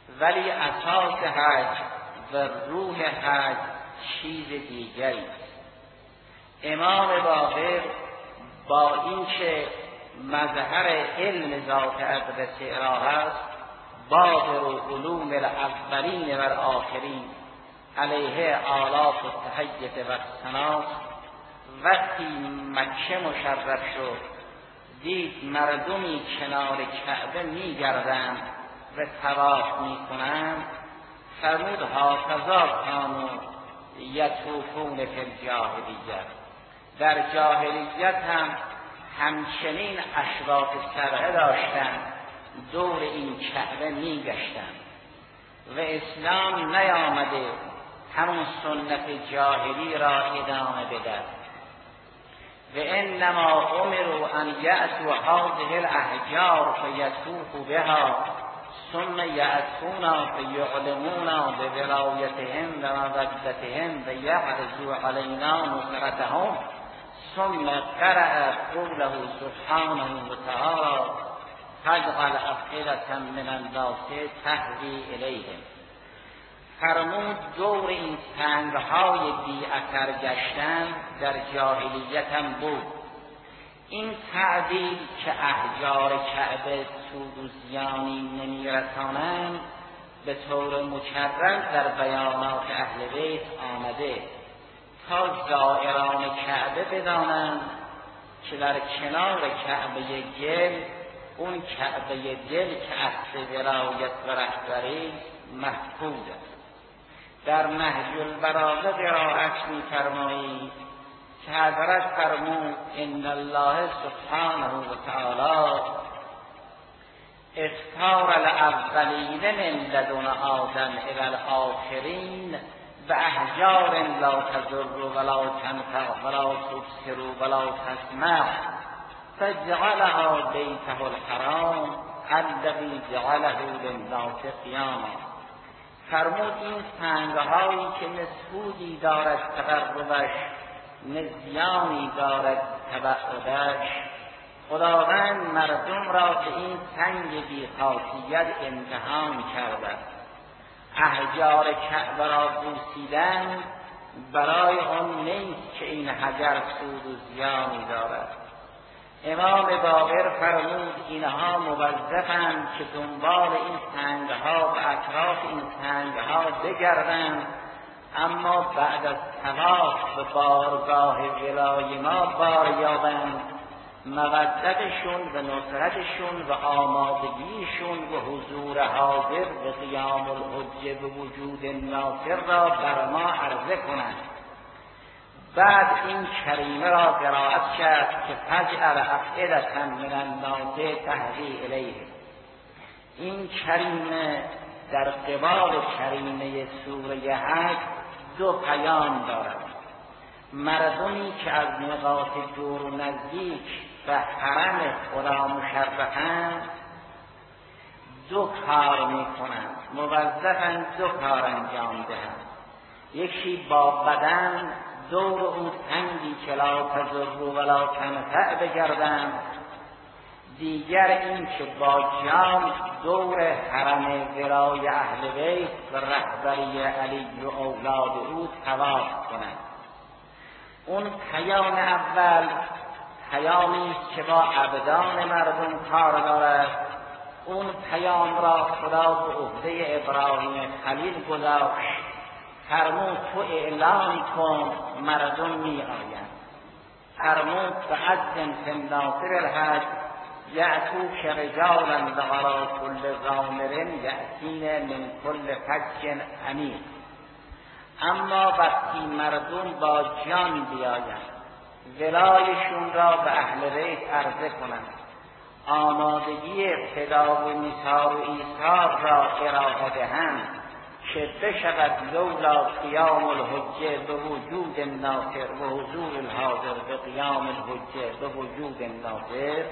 ولی اساس حج و روح حج چیز دیگری است. امام باقر با اینکه مظهر علم ذات اقدس اله است، باقر علوم الاولین و الاخرین علیه آلاف التحیة و الثنا، وقتی مکه مشرف شد دید مردمی کنار کعبه میگردند و طواف میکنند، فرمود هاکذا کانوا یطوفون فی الجاهلیه. در جاهلیت هم همچنین اشراف سبعه داشتند، دور این کعبه میگشتند و اسلام نیامده همون سنت جاهلی را ادامه بدهد. و انما امروا ان یأتوا هذه الاحجار فیطوفوا بها ثم یأتونا فیعلمونا بولایتهم و مودتهم و یعرضوا علینا نصرتهم. ثم قرأ قوله سبحانه وتعالى فاجعل أفئدة من الناس تهوی الیهم. فرمود دور این سنگهای بی اثر گشتن در جاهلیت هم بود. این تعبیر که احجار کعبه سود و زیانی نمیرسانند به طور مکرر در بیانات اهل بیت آمده تا زائران کعبه بدانند که در کنار کعبه گل، اون کعبه دل که اصل ولایت و رهبری محفوظ است. در نهج البلاغه قرائت می‌فرمایید که حضرت فرمود ان الله سبحانه و تعالی اختار الاولین من لدن آدم الی الاخرین باحجار لا تضر ولا تنفع ولا تبصر ولا تسمع فجعلها بیته الحرام الذی جعله للناس قیاما. فرمود این سنگهایی که نه سودی دارد تقربش نه زیانی دارد تبعدش، خداوند مردم را به این سنگ بی‌خاصیت امتحان کرده. احجار کعبه را بوسیدن برای آن نیست که این حجر سود و زیانی دارد. امام باقر فرمود اینها موظفند که دنبال این سنگها و اطراف این سنگها بگردند، اما بعد از طواف به بارگاه ولای ما بار یابند، مودتشون و نصرتشون و آمادگیشون و حضور حاضر و قیام الحجه و وجود ناصر را بر ما عرضه کنند. بعد این کریمه را قرائت کرد که فجعل افئدة من الناس تهوی الیه. این کریمه در قبال کریمه سوره حج دو پیام دارد. مردمی که از نقاط دور و نزدیک و حرم خدا مشرفند دو کار میکنند، موظفند دو کار انجام دهند. یکی با بدن دور اون سنگی که لا تضر ولا تنفع بگردند، دیگر این که با جان دور حرم ولای اهل بیت و رهبری علی و اولاد او طواف کنند. اون پیام اول پیامی است که با ابدان مردم کار دارد. اون پیام را خدا به عهده ابراهیم خلیل گذاشت، فرمود تو اعلام کن مردم می آیند. فرمود فأذن فی الناس بالحج یأتوک رجالا وعلی کل ضامر یأتین من کل فج عمیق. اما وقتی مردم با جان بیایند، ولایشون را به اهل بیت عرضه کنند، آمادگی فدا و نثار و ایثار را ارائه دهند که بشود لولا قیام الحجه به وجود الناصر و حضور الحاضر به قیام الحجه به وجود الناصر،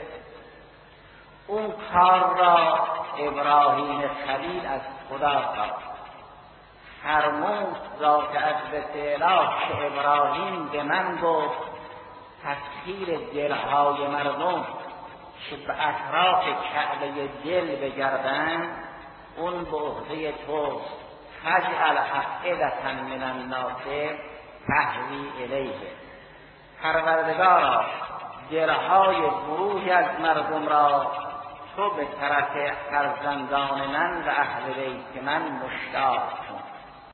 اون کار را ابراهیم خلیل از خدا خواست. فرمود ذات اقدس اله که ابراهیم به من گفت تسخیر دلهای مردم که به اطراف کعبه دل بگردند، اون چون به عهده توست فاجعل افئدة من الناس تهوی الیه. پروردگارا دلهای گروهی از مردم را تو به طرف فرزندان من و اهل بیت من مشتاق کن.